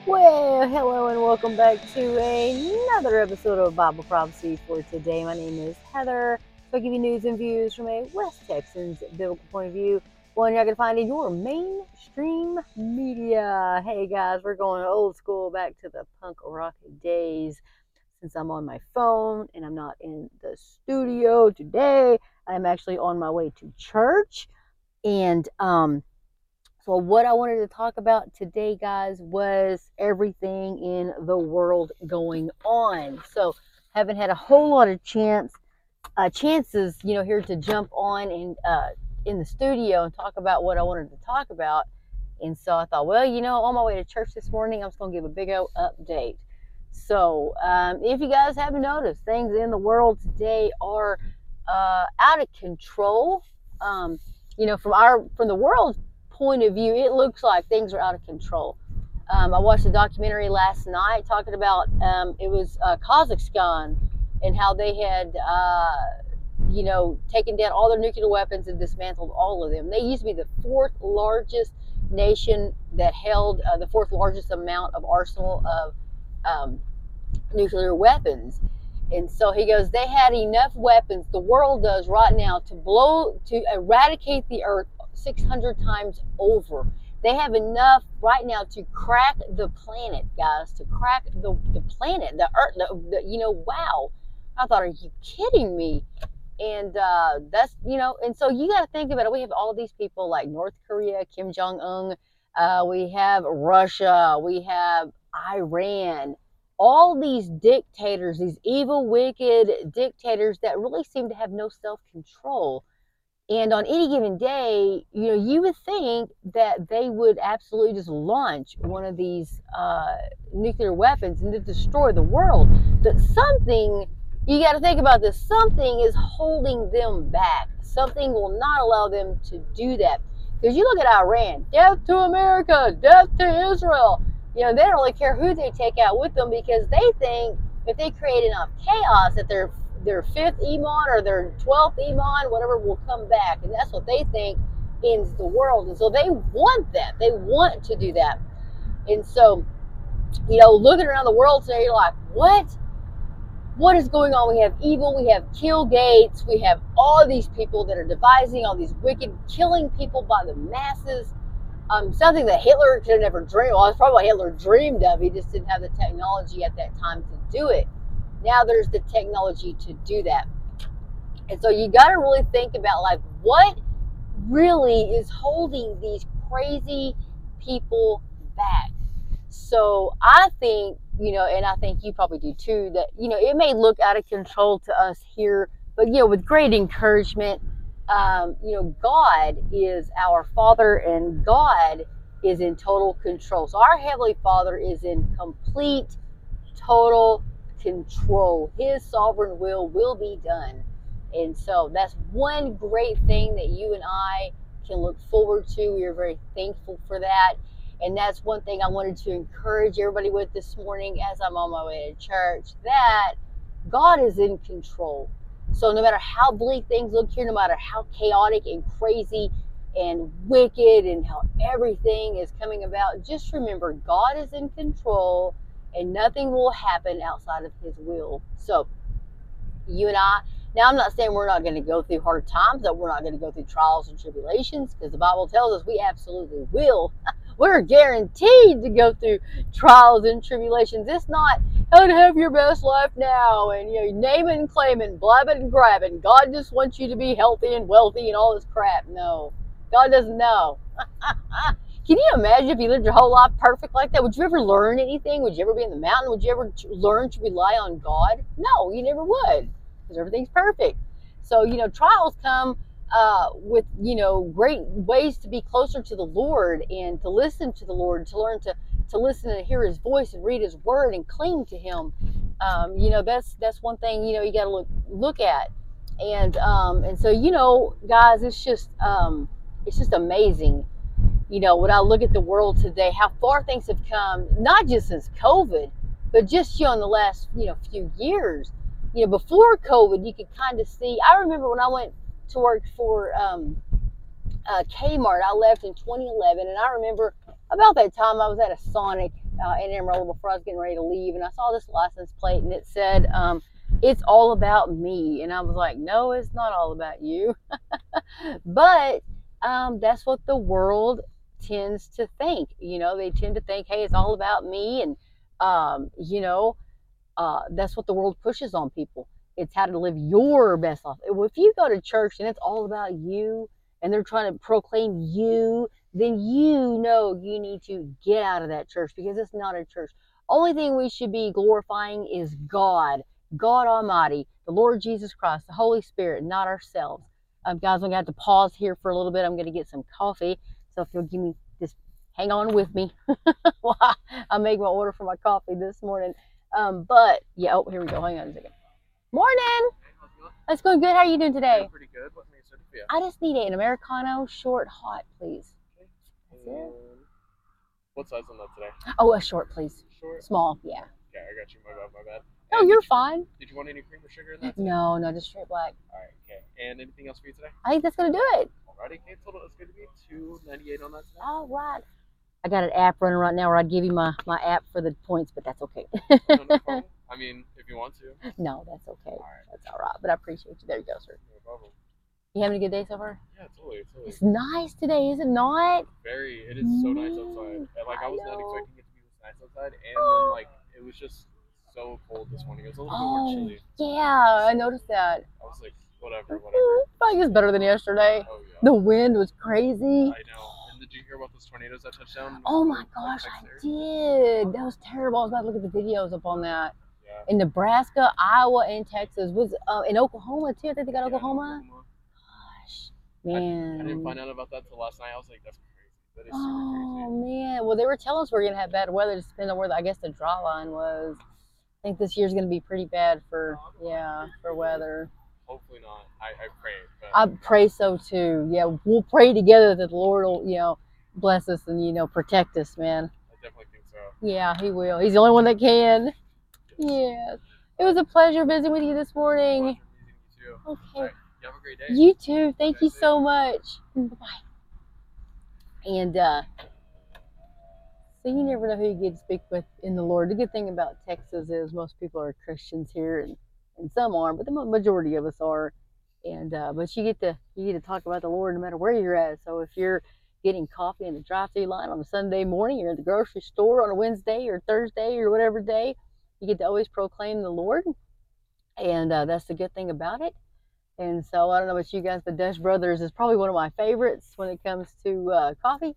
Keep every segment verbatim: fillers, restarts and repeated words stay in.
Well, hello and welcome back to another episode of Bible Prophecy for today. My name is Heather. So I give you news and views from a West Texans biblical point of view. One you're not going to find in your mainstream media. Hey guys, we're going old school back to the punk rock days. Since I'm on my phone and I'm not in the studio today, I'm actually on my way to church. And um so what I wanted to talk about today, guys, was everything in the world going on. So haven't had a whole lot of chance uh, chances, you know, here to jump on and uh, in the studio and talk about what I wanted to talk about. And so I thought, well, you know, on my way to church this morning, I'm just going to give a big old update. So um, if you guys haven't noticed, things in the world today are uh, out of control. Um, you know, from our from the world's point of view, it looks like things are out of control. Um, I watched a documentary last night talking about um, it was uh, Kazakhstan and how they had, uh, you know, taken down all their nuclear weapons and dismantled all of them. They used to be the fourth largest nation that held uh, the fourth largest amount of arsenal of um, nuclear weapons. And so he goes, they had enough weapons, the world does right now, to blow, to eradicate the earth six hundred times over. They have enough right now to crack the planet, guys, to crack the, the planet, the earth, the, the, you know, wow. I thought, are you kidding me? And uh, that's, you know, and so you got to think about it. We have all these people like North Korea, Kim Jong-un, uh, we have Russia, we have Iran, all these dictators, these evil, wicked dictators that really seem to have no self-control. And on any given day, you know, you would think that they would absolutely just launch one of these uh, nuclear weapons and to destroy the world. But something, you got to think about this, something is holding them back. Something will not allow them to do that. Because you look at Iran, death to America, death to Israel. You know, they don't really care who they take out with them because they think if they create enough chaos that they're their fifth Iman or their twelfth Iman, whatever, will come back. And that's what they think ends the world. And so they want that. They want to do that. And so, you know, looking around the world today, you're like, what? What is going on? We have evil. We have Bill Gates. We have all these people that are devising all these wicked, killing people by the masses. Um, something that Hitler could have never dreamed. Well, it's probably what Hitler dreamed of. He just didn't have the technology at that time to do it. Now there's the technology to do that. And so you got to really think about, like, what really is holding these crazy people back. So I think, you know, and I think you probably do too, that, you know, it may look out of control to us here, but, you know, with great encouragement, um, you know, God is our Father and God is in total control. So our Heavenly Father is in complete, total control. His sovereign will will be done. And so that's one great thing that you and I can look forward to. We are very thankful for that. And that's one thing I wanted to encourage everybody with this morning as I'm on my way to church, that God is in control. So no matter how bleak things look here, no matter how chaotic and crazy and wicked and how everything is coming about, just remember God is in control and nothing will happen outside of his will. So you and I, now I'm not saying we're not going to go through hard times, that we're not going to go through trials and tribulations, because the Bible tells us we absolutely will. We're guaranteed to go through trials and tribulations. It's not how to have your best life now and, you know, name it and claim it, blab it and grab it. God just wants you to be healthy and wealthy and all this crap. No, God doesn't know. Can you imagine if you lived your whole life perfect like that? Would you ever learn anything? Would you ever be in the mountain? Would you ever learn to rely on God? No, you never would, because everything's perfect. So, you know, trials come uh, with, you know, great ways to be closer to the Lord and to listen to the Lord, to learn to, to listen and hear his voice and read his word and cling to him. Um, you know, that's that's one thing, you know, you got to look look at. And um, and so, you know, guys, it's just um, it's just amazing. You know, when I look at the world today, how far things have come, not just since COVID, but just, you know, in the last, you know, few years. You know, before COVID, you could kind of see, I remember when I went to work for um, uh, Kmart, I left in twenty eleven, and I remember about that time I was at a Sonic, uh, in Amarillo before I was getting ready to leave, and I saw this license plate, and it said, um, "It's all about me," and I was like, "No, it's not all about you." But um, that's what the world tends to think. You know, they tend to think, "Hey, it's all about me," and um, you know, uh, that's what the world pushes on people. It's how to live your best life. If you go to church and it's all about you and they're trying to proclaim you, then you know you need to get out of that church because it's not a church. Only thing we should be glorifying is God, God Almighty, the Lord Jesus Christ, the Holy Spirit, not ourselves. Um, guys, I'm going to have to pause here for a little bit. I'm going to get some coffee. So if you'll give me just hang on with me while I make my order for my coffee this morning. Um, but yeah, oh, here we go. Hang on a second. Morning. It's going good. How are you doing today? Pretty good. What may I serve for you? I just need an Americano short hot, please. That's it. Um, what size on that today? Oh, a short, please. Short? Small, yeah. Okay, I got you. My bad, my bad. No, And you're did you, fine. Did you want any cream or sugar in that today? No, no, just straight black. Alright, okay. And anything else for you today? I think that's going to do it. Alrighty, okay. Total is going to be two ninety-eight on that today. All right. I got an app running right now where I'd give you my, my app for the points, but that's okay. No, no problem. I mean, if you want to. No, that's okay. All right. That's all right. But I appreciate you. There you go, sir. No problem. You having a good day so far? Yeah, totally, totally. It's nice today, is it not? Very. It is so nice outside. And, like, I, I was not know. expecting it to be this nice outside. And then, like, it was just so cold this morning. It was a little Oh, bit more chilly. yeah, I noticed that. I was like, whatever, whatever. I think it's better than yesterday. Oh, yeah. The wind was crazy. I know. And did you hear about those tornadoes that touched down? Oh my gosh, I did. That was terrible. I was about to look at the videos up on that. Yeah. In Nebraska, Iowa, and Texas. Was uh, in Oklahoma too. I think they got Yeah, Oklahoma. Oklahoma. Gosh, I, man. I didn't find out about that till last night. I was like, that's crazy. That is super Oh crazy. man. Well, they were telling us we are gonna have bad weather. Just depending on where the, I guess the draw line was. I think this year's gonna be pretty bad for yeah for weather. Hopefully not. I, I pray. But I pray so too. Yeah, we'll pray together that the Lord will, you know, bless us and, you know, protect us, man. I definitely think so. Yeah, He will. He's the only one that can. Yes. It was a pleasure visiting with you this morning. Pleasure meeting you too. Okay. All right. You have a great day. You too. Thank Have a you nice so day. much. Bye-bye. And uh, so you never know who you get to speak with in the Lord. The good thing about Texas is most people are Christians here, and, and some are, but the majority of us are. And uh, but you get to you get to talk about the Lord no matter where you're at. So if you're getting coffee in the drive-through line on a Sunday morning, you're at the grocery store on a Wednesday or Thursday or whatever day, you get to always proclaim the Lord, and uh, that's the good thing about it. And so I don't know about you guys, but Dutch Brothers is probably one of my favorites when it comes to uh, coffee.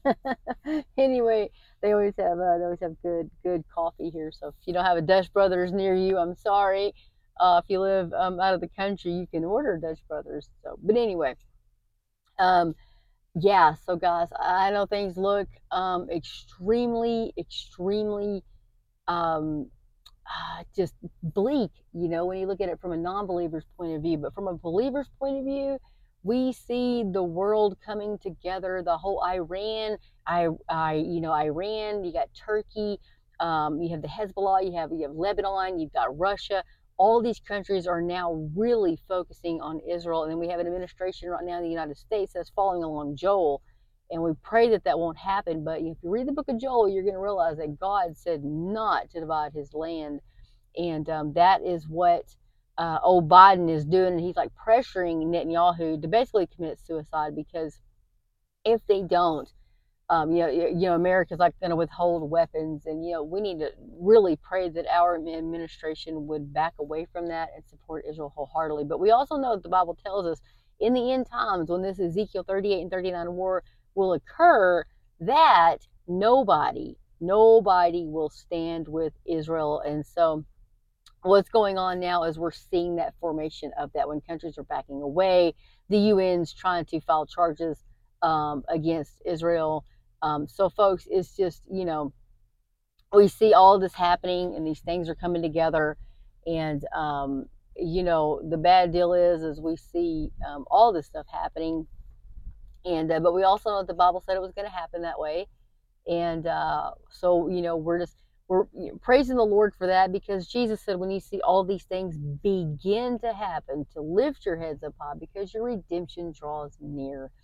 Anyway, they always have uh, they always have good good coffee here. So if you don't have a Dutch Brothers near you, I'm sorry. Uh, if you live um, out of the country, you can order Dutch Brothers. So, but anyway, um, yeah. So guys, I know things look um, extremely, extremely um, uh, just bleak, you know, when you look at it from a non-believer's point of view. But from a believer's point of view, we see the world coming together. The whole Iran, I, I, you know, Iran. You got Turkey. Um, you have the Hezbollah. You have you have Lebanon. You've got Russia. All these countries are now really focusing on Israel, and then we have an administration right now in the United States that's following along Joel. And we pray that that won't happen. But if you read the book of Joel, you're going to realize that God said not to divide his land. And um, that is what uh, old Biden is doing. And he's like pressuring Netanyahu to basically commit suicide, because if they don't, um, you know, you know, America's like going to withhold weapons. And, you know, we need to really pray that our administration would back away from that and support Israel wholeheartedly. But we also know that the Bible tells us in the end times, when this Ezekiel thirty-eight and thirty-nine war will occur, that nobody, nobody will stand with Israel. And so what's going on now is we're seeing that formation of that when countries are backing away. The U N's trying to file charges um, against Israel. Um, so, folks, it's just, you know, we see all this happening and these things are coming together. And, um, you know, the bad deal is, is we see um, all this stuff happening. And, uh, but we also know that the Bible said it was going to happen that way. And uh, so, you know, we're just, we're praising the Lord for that, because Jesus said, when you see all these things begin to happen, to lift your heads up high, because your redemption draws near.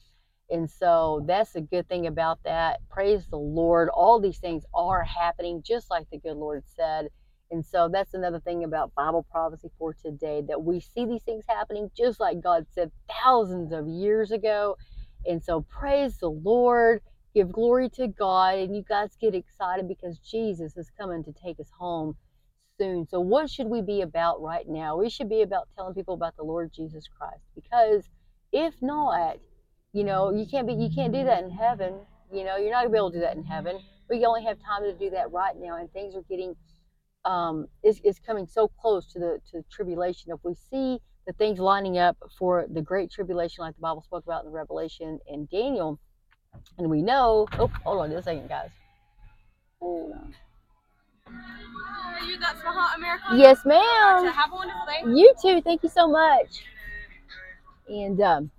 And so that's a good thing about that. Praise the Lord. All these things are happening just like the good Lord said. And so that's another thing about Bible prophecy for today, that we see these things happening just like God said thousands of years ago. And so praise the Lord, give glory to God, and you guys get excited because Jesus is coming to take us home soon. So what should we be about right now? We should be about telling people about the Lord Jesus Christ, because if not, you know, you can't be you can't do that in heaven. You know, you're not gonna be able to do that in heaven. We only have time to do that right now, and things are getting um is is coming so close to the to the tribulation. If we see the things lining up for the great tribulation, like the Bible spoke about in Revelation and Daniel, and we know. Oh, hold on just a second, guys. Hold on. Are you that Smahat America? Yes, ma'am. Gotcha. Have a wonderful day. You too. Thank you so much. And um,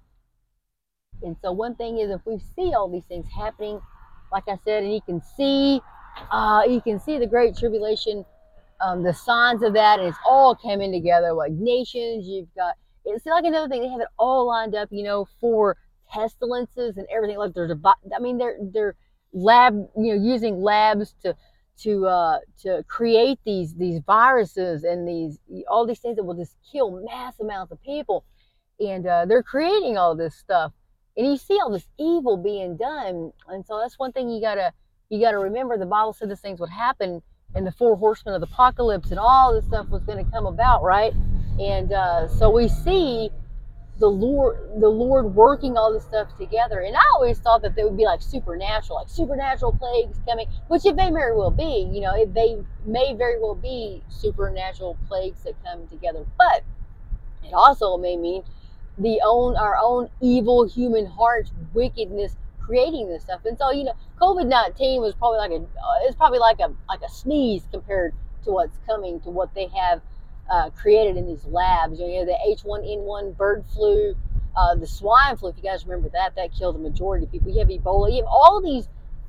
and so one thing is, if we see all these things happening, like I said, and you can see, uh, you can see the great tribulation, um, the signs of that, and it's all coming together. Like nations, you've got. It's like another thing. They have it all lined up, you know, for pestilences and everything. Like there's a, I mean, they're they're lab, you know, using labs to to uh, to create these these viruses and these all these things that will just kill mass amounts of people, and uh, they're creating all this stuff, and you see all this evil being done, and so that's one thing you gotta you gotta remember. The Bible said these things would happen, and the four horsemen of the apocalypse, and all this stuff was going to come about, right? And uh, so we see the Lord, the Lord working all this stuff together. And I always thought that they would be like supernatural, like supernatural plagues coming, which it may very well be. You know, it they may very well be supernatural plagues that come together. But it also may mean the own our own evil human heart wickedness creating this stuff. And so, you know, COVID nineteen was probably like a uh, it's probably like a like a sneeze compared to what's coming, to what they have uh, created in these labs. You know, you have the H one N one bird flu, uh, the swine flu. If you guys remember that, that killed the majority of people. You have Ebola. You have all these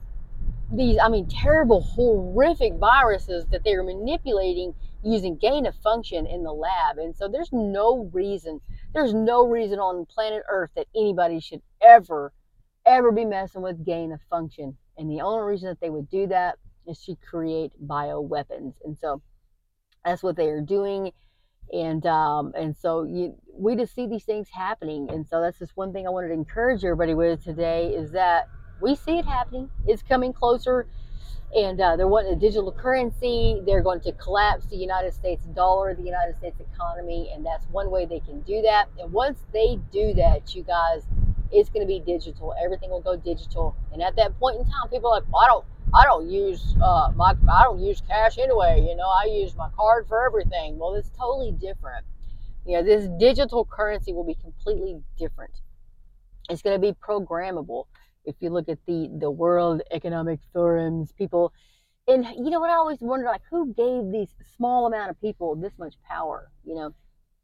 these I mean terrible, horrific viruses that they are manipulating using gain of function in the lab. And so there's no reason there's no reason on planet Earth that anybody should ever ever be messing with gain of function. And the only reason that they would do that is to create bioweapons. And so that's what they are doing. And um, and so you, we just see these things happening. And so that's just one thing I wanted to encourage everybody with today, is that we see it happening. It's coming closer. And uh, they're wanting a digital currency. They're going to collapse the United States dollar, the United States economy, and that's one way they can do that. And once they do that, you guys, it's going to be digital. Everything will go digital. And at that point in time, people are like, well, I don't, I don't use uh, my, I don't use cash anyway. You know, I use my card for everything. Well, it's totally different. You know, this digital currency will be completely different. It's going to be programmable. If you look at the, the World Economic Forums, people, and you know what, I always wonder, like, who gave these small amount of people this much power, you know?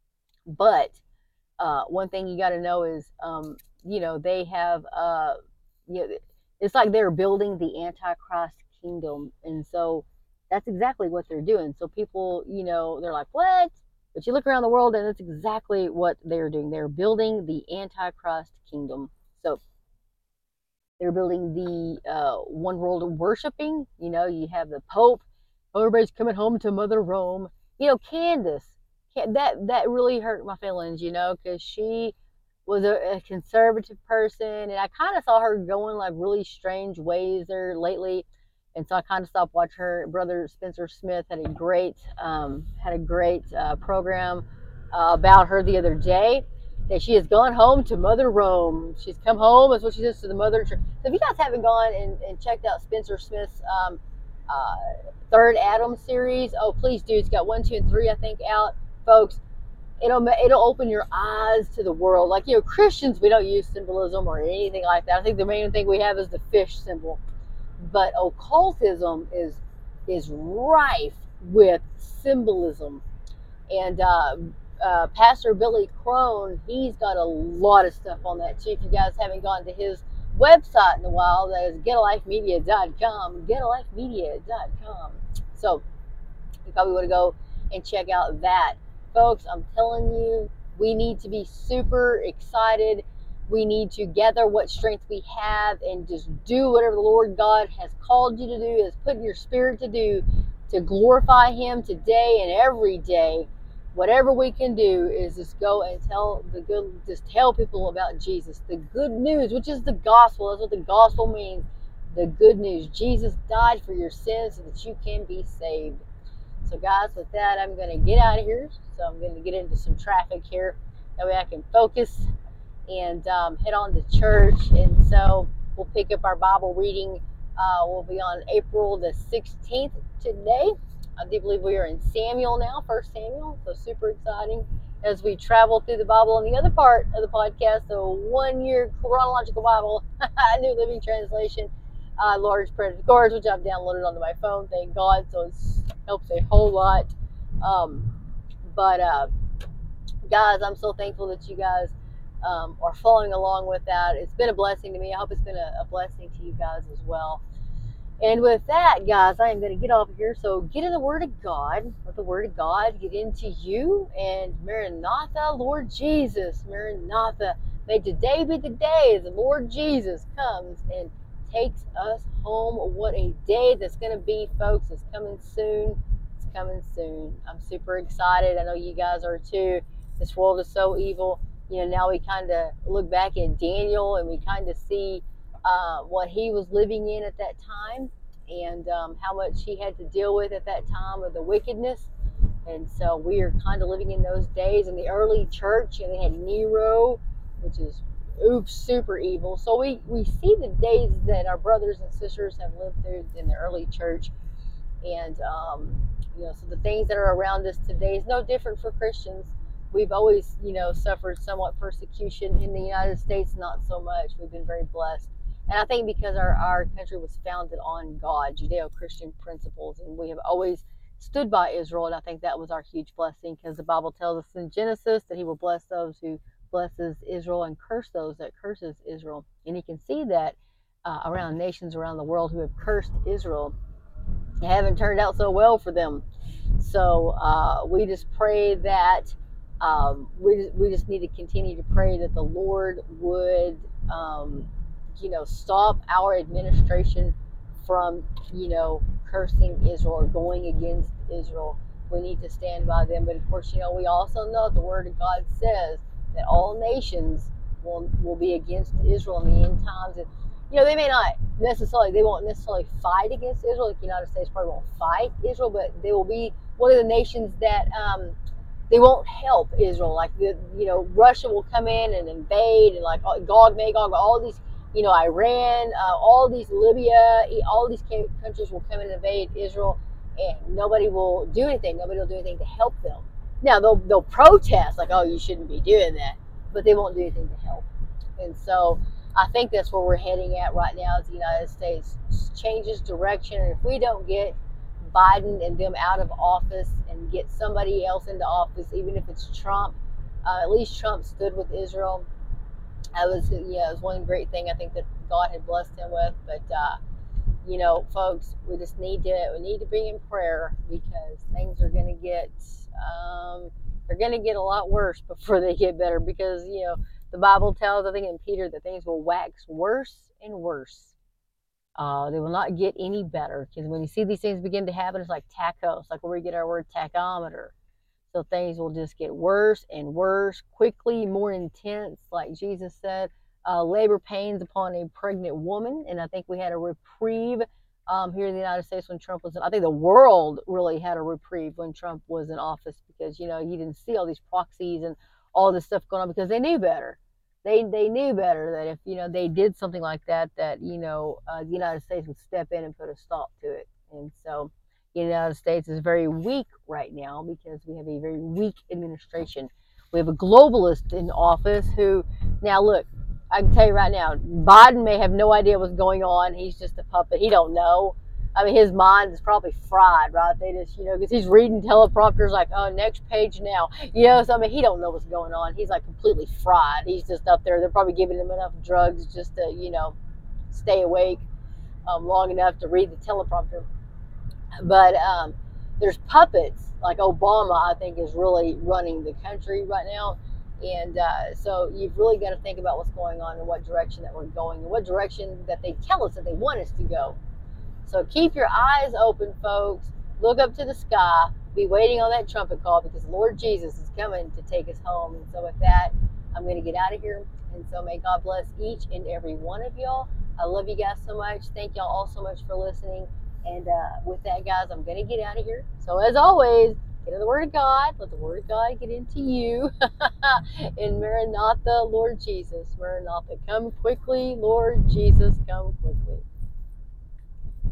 But uh, one thing you got to know is, um, you know, they have, uh, you know, it's like they're building the Antichrist kingdom. And so that's exactly what they're doing. So people, you know, they're like, what? But you look around the world and that's exactly what they're doing. They're building the Antichrist kingdom. So they're building the uh, one world of worshiping. You know, you have the Pope. Everybody's coming home to Mother Rome. You know, Candace, that that really hurt my feelings, you know, because she was a, a conservative person. And I kind of saw her going like really strange ways there lately. And so I kind of stopped watching her. Brother Spencer Smith had a great, um, had a great uh, program uh, about her the other day. That she has gone home to Mother Rome. She's come home, is what she says, to the Mother Church. So if you guys haven't gone and, and checked out Spencer Smith's um, uh, Third Adam series, oh, please do. It's got one, two, and three, I think, out. Folks, it'll it'll open your eyes to the world. Like, you know, Christians, we don't use symbolism or anything like that. I think the main thing we have is the fish symbol. But occultism is, is rife with symbolism. And uh, uh, Pastor Billy Crone, he's got a lot of stuff on that too. If you guys haven't gone to his website in a while, that is get a life media dot com, get a life media dot com. So you probably want to go and check out that. Folks, I'm telling you, we need to be super excited We need to gather what strength we have and just do whatever the Lord God has called you to do, has put in your spirit to do, to glorify Him today and every day. Whatever we can do is just go and tell the good, just tell people about Jesus, the good news, which is the gospel. That's what the gospel means. The good news. Jesus died for your sins so that you can be saved. So guys, with that, I'm going to get out of here. So I'm going to get into some traffic here. That way I can focus and um, head on to church. And so we'll pick up our Bible reading. Uh, we'll be on April the sixteenth today. I do believe we are in Samuel now, First Samuel. So super exciting as we travel through the Bible. And the other part of the podcast, the one-year chronological Bible, New Living Translation, uh, large printed cards, which I've downloaded onto my phone. Thank God. So it helps a whole lot. Um, but uh, guys, I'm so thankful that you guys um, are following along with that. It's been a blessing to me. I hope it's been a, a blessing to you guys as well. And with that, guys, I am going to get off of here. So get in the Word of God. Let the Word of God get into you. And Maranatha, Lord Jesus. Maranatha. May today be the day the Lord Jesus comes and takes us home. What a day that's going to be, folks. It's coming soon. It's coming soon. I'm super excited. I know you guys are too. This world is so evil. You know, now we kind of look back at Daniel and we kind of see Uh, what he was living in at that time, and um, how much he had to deal with at that time of the wickedness. And so we are kind of living in those days. In the early church, and they had Nero, which is oops, super evil. So we, we see the days that our brothers and sisters have lived through in the early church. And, um, you know, so the things that are around us today is no different for Christians. We've always, you know, suffered somewhat persecution in the United States, not so much. We've been very blessed. And I think because our, our country was founded on God, Judeo-Christian principles, and we have always stood by Israel, and I think that was our huge blessing, because the Bible tells us in Genesis that He will bless those who blesses Israel and curse those that curses Israel. And you can see that uh, around nations around the world who have cursed Israel. It haven't turned out so well for them. So uh, we just pray that um, we, we just need to continue to pray that the Lord would um, you know, stop our administration from, you know, cursing Israel or going against Israel. We need to stand by them. But of course, you know, we also know the Word of God says that all nations will will be against Israel in the end times. And, you know, they may not necessarily, they won't necessarily fight against Israel. Like the United States probably won't fight Israel, but they will be one of the nations that um, they won't help Israel. Like, the, you know, Russia will come in and invade, and like Gog, Magog, all these, you know, Iran, uh, all these, Libya, all these countries will come and invade Israel, and nobody will do anything. Nobody will do anything to help them. Now, they'll, they'll protest, like, oh, you shouldn't be doing that, but they won't do anything to help. And so I think that's where we're heading at right now, as the United States changes direction. And if we don't get Biden and them out of office and get somebody else into office, even if it's Trump, uh, at least Trump stood with Israel. I was, yeah, it was one great thing I think that God had blessed him with. But uh, you know, folks, we just need to we need to be in prayer, because things are going to get um, they're going to get a lot worse before they get better. Because, you know, the Bible tells, I think in Peter, that things will wax worse and worse. Uh, they will not get any better, because when you see these things begin to happen, it's like tachos, like where we get our word tachometer. So things will just get worse and worse, quickly, more intense, like Jesus said. Uh, labor pains upon a pregnant woman, and I think we had a reprieve um, here in the United States when Trump was in. I think the world really had a reprieve when Trump was in office, because, you know, you didn't see all these proxies and all this stuff going on, because they knew better. They they knew better that if, you know, they did something like that, that, you know, uh, the United States would step in and put a stop to it. And so the United States is very weak right now, because we have a very weak administration. We have a globalist in office who, now look, I can tell you right now, Biden may have no idea what's going on. He's just a puppet. He don't know. I mean, his mind is probably fried, right? They just, you know, because he's reading teleprompters like, oh, next page now. You know, so I mean, he don't know what's going on. He's like completely fried. He's just up there. They're probably giving him enough drugs just to, you know, stay awake um, long enough to read the teleprompter. But um, there's puppets, like Obama, I think, is really running the country right now. And uh, so you've really got to think about what's going on and what direction that we're going and what direction that they tell us that they want us to go. So keep your eyes open, folks. Look up to the sky. Be waiting on that trumpet call because Lord Jesus is coming to take us home. And so with that, I'm going to get out of here. And so may God bless each and every one of y'all. I love you guys so much. Thank y'all all so much for listening. And uh, with that, guys, I'm going to get out of here. So as always, get in the Word of God. Let the Word of God get into you. And Maranatha, Lord Jesus. Maranatha, come quickly, Lord Jesus, come quickly.